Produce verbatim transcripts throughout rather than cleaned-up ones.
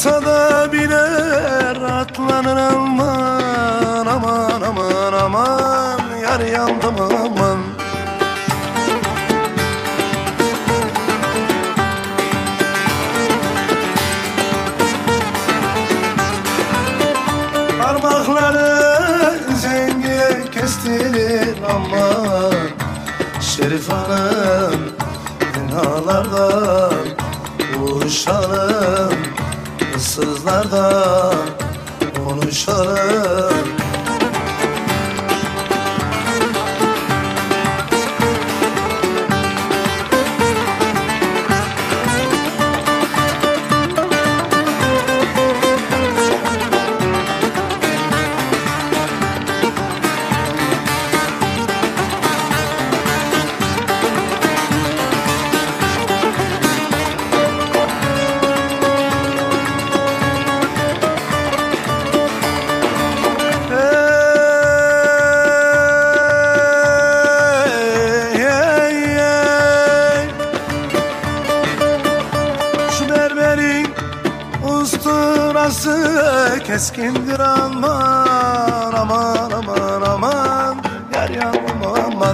Ortada biner atlanır aman, aman aman aman, yar yandım aman. Parmakları zengiye kestirir aman, Şerif Hanım binalardan buluşalım, ıssızlardan konuşalım. Usturası keskindir aman, aman aman aman, yar yandım aman.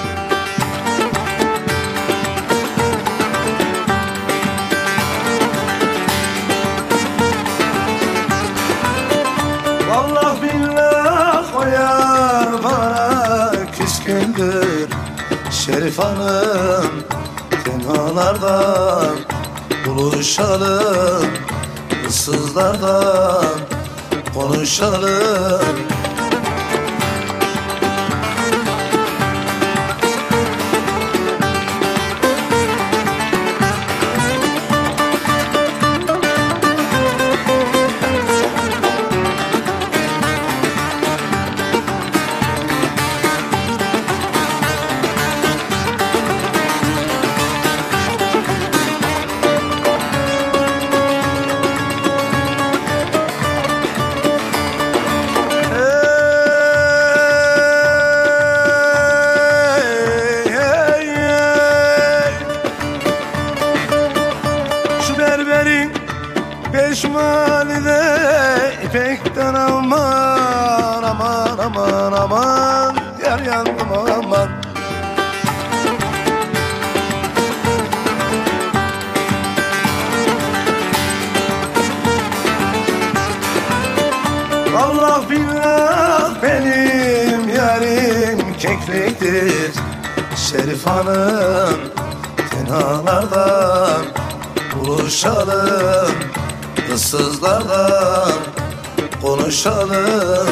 Vallahi billah o yar bana küskündür, Şerif Hanım tenhalardan buluşalım, ıssızlardan konuşalım. Peşmanide ipekten aman, aman aman aman, yar yandım aman. Allah billah benim yarim kekliktir, Şerif Hanım tenhalardan buluşalım, ıssızlardan konuşalım.